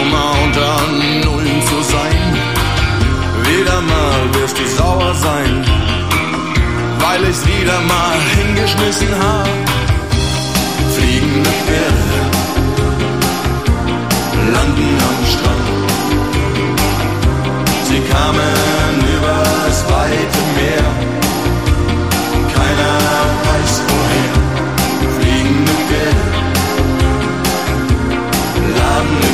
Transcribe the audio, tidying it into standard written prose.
Nummer unter Nullen zu sein. Wieder mal wirst du sauer sein, weil ich's wieder mal hingeschmissen hab. Fliegende Pferde landen am Strand. Sie kamen